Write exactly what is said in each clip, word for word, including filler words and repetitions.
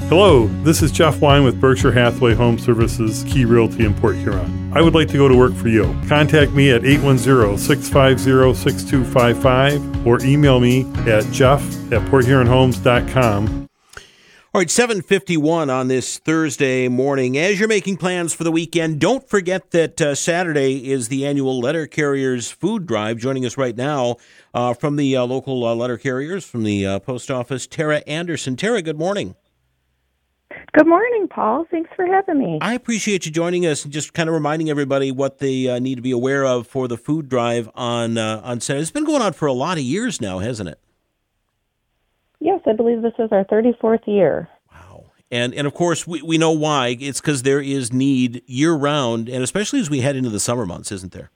Hello, this is Jeff Wine with Berkshire Hathaway Home Services Key Realty in Port Huron. I would like to go to work for you. Contact me at eight one zero, six five zero, six two five five or email me at jeff at port huron homes dot com. All right, seven fifty-one on this Thursday morning. As you're making plans for the weekend, don't forget that uh, Saturday is the annual Letter Carriers Food Drive. Joining us right now uh, from the uh, local uh, letter carriers, from the uh, post office, Tara Anderson. Tara, good morning. Good morning, Paul. Thanks for having me. I appreciate you joining us and just kind of reminding everybody what they uh, need to be aware of for the food drive on uh, on Saturday. It's been going on for a lot of years now, hasn't it? Yes, I believe this is our thirty-fourth year. Wow. And, and of course, we, we know why. It's because there is need year-round, and especially as we head into the summer months, isn't there?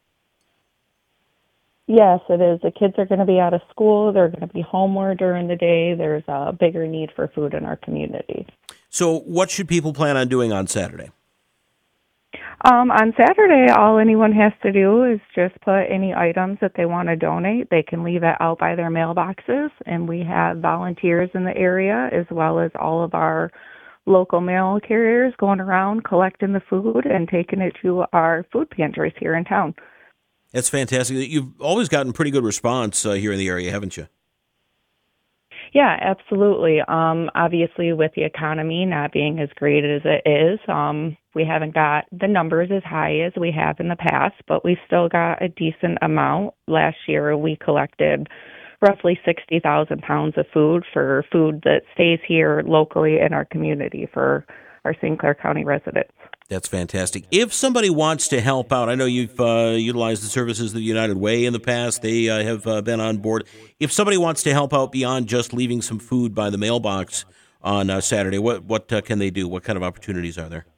Yes, it is. The kids are going to be out of school. They're going to be home more during the day. There's a bigger need for food in our community. So what should people plan on doing on Saturday? Um, on Saturday, all anyone has to do is just put any items that they want to donate. They can leave it out by their mailboxes, and we have volunteers in the area as well as all of our local mail carriers going around collecting the food and taking it to our food pantries here in town. That's fantastic. You've always gotten pretty good response uh, here in the area, haven't you? Yeah, absolutely. Um, obviously, with the economy not being as great as it is, um, we haven't got the numbers as high as we have in the past, but we still got a decent amount. Last year, we collected roughly sixty thousand pounds of food for food that stays here locally in our community for our Saint Clair County residents. That's fantastic. If somebody wants to help out, I know you've uh, utilized the services of the United Way in the past. They uh, have uh, been on board. If somebody wants to help out beyond just leaving some food by the mailbox on uh, Saturday, what what uh, can they do? What kind of opportunities are there?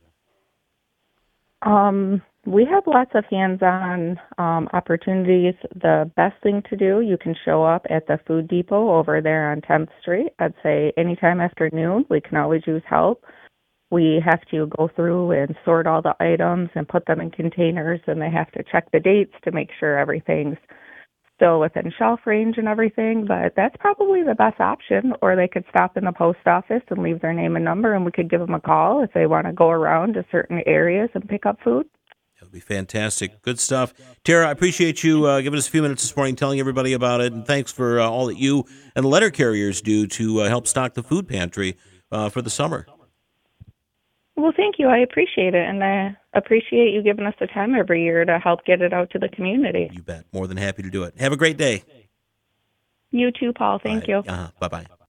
Um, we have lots of hands-on um, opportunities. The best thing to do, you can show up at the Food Depot over there on tenth Street. I'd say anytime after noon. We can always use help. We have to go through and sort all the items and put them in containers, and they have to check the dates to make sure everything's still within shelf range and everything. But that's probably the best option, or they could stop in the post office and leave their name and number, and we could give them a call if they want to go around to certain areas and pick up food. That would be fantastic. Good stuff. Tara, I appreciate you uh, giving us a few minutes this morning, telling everybody about it, and thanks for uh, all that you and the letter carriers do to uh, help stock the food pantry uh, for the summer. Well, thank you. I appreciate it, and I appreciate you giving us the time every year to help get it out to the community. You bet. More than happy to do it. Have a great day. You too, Paul. Thank right. you. Uh-huh. Bye-bye.